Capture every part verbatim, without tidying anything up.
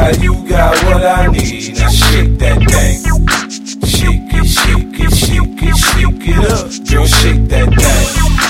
got, you got what I need. Now shake that thing. Shake it, shake it, shake it, shake it up. Girl, shake that thing.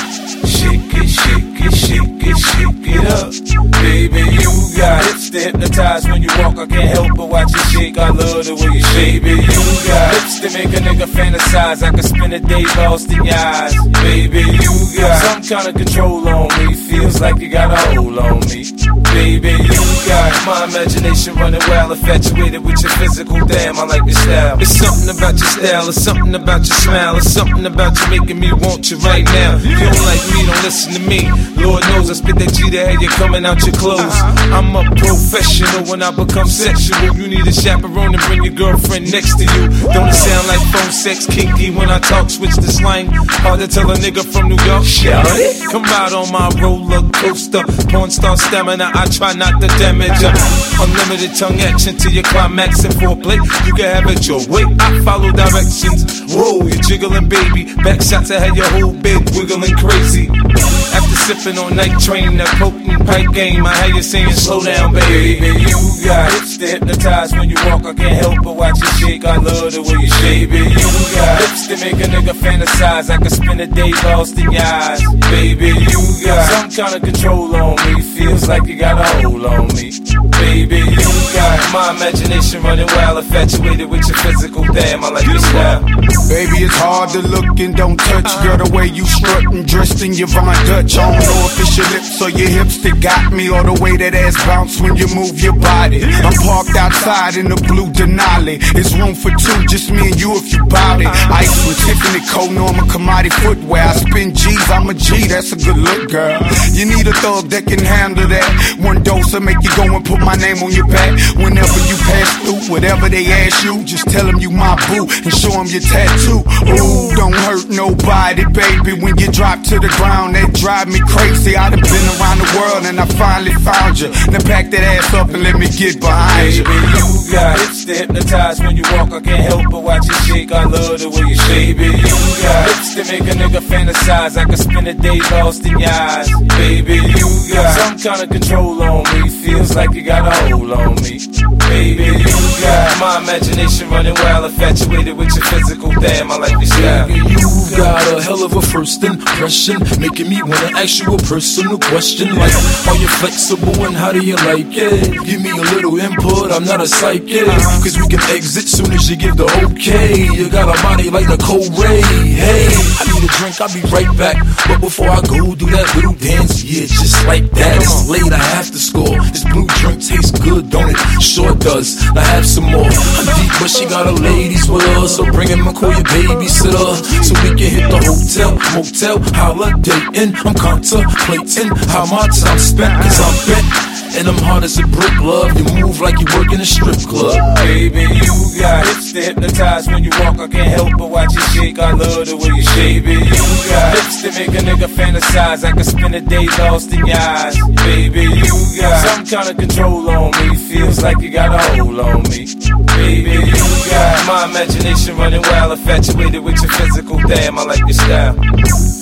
Shake it, shake it, shake it, shake it up. Baby, you got hips to hypnotize when you walk. I can't help but watch you shake. I love the way you shake. Baby, you got hips to make a nigga fantasize. I can spend a day lost in your eyes. Baby, you got some kind of control on me. Feels like you got a hold on me. Baby, you got my imagination running wild, infatuated with your physical. Damn, I like your style. It's something about your style, it's something about your smile, it's something about you making me want you right now. If you don't like me, don't listen to me. Lord knows I spit that G to have you coming out your clothes. I'm a professional when I become sexual. You need a chaperone and bring your girlfriend next to you. Don't it sound like phone sex kinky when I talk? Switch the slang. Hard to tell a nigga from New York. Shout it. Come out on my roller coaster. Porn star stamina, I try not to damage ya. Unlimited tongue action to your climax and foreplay. You can have it your way. I follow directions. Whoa, you're jiggling, baby. Back shots, I had your whole bed wiggling crazy. After sipping on night train, that potent pipe game, I had you saying slow down, baby. Baby, you got hips to hypnotize when you walk. I can't help but watch you shake. I love the way you shake. Baby, you got hips to make a nigga fantasize. I can spend a day lost in your eyes. Baby, you got some kind of control on me. Feels like you got a hold on me. Baby, you got my imagination running wild, infatuated with your physical. Damn, I like your style. Baby, it's hard to look and don't touch. Girl, the way you struttin', dressed in your Von Dutch. I don't know if it's your lips or your hips that got me, or the way that ass bounce when you move your body. I'm parked outside in the blue Denali. It's room for two, just me and you if you bout it. Ice from Tiffany, cold Norma, commodity footwear. I spin G's, I'm a G, that's a good look, girl. You need a thug that can handle that. One dose will make you go and put my name on your back. Whenever you pass through, whatever they ask you, just tell them you my boo and show them your tattoo. Ooh, don't hurt nobody, baby. When you drop to the ground, they drive me crazy. I done been around the world and I finally found you. Now pack that ass up and let me get behind you. Baby, you got hips to hypnotize when you walk. I can't help but watch you shake. I love the way you shake. Baby, you got hips to make a nigga fantasize. I can spend a day lost in your eyes. Baby, you got some kind of control on me. Feels like you got a hold on me. Baby, you got my imagination running wild, infatuated with your physical. Damn, I like your style. Baby, you got a hell of a first impression, making me wanna ask you a personal question like, are you flexible and how do you like it? Give me a little input, I'm not a psychic, cause we can exit soon as you give the okay. You got a body like Nicole Ray. Hey, I need a drink, I'll be right back, but before I go, do that little dance, yeah, just like that. It's late, I have to score. This blue drink tastes good, don't it? Sure does. Now have some more. I'm deep, but she got her ladies with her, so bring him and call your babysitter, so we can hit the hotel, motel, holiday inn. I'm contemplating how my time spent, cause I'm bent and I'm hard as a brick, love. You move like you work in a strip club. Baby, you got hips to hypnotize when you walk. I can't help but watch you shake. I love the way you shake. Baby, you got hips to make a nigga fantasize. I can spend a day lost in your eyes. Baby, you got some kind of control on me. Feels like you got a hold on me. Baby, you got my imagination running wild, infatuated with your physical. Damn, I like your style.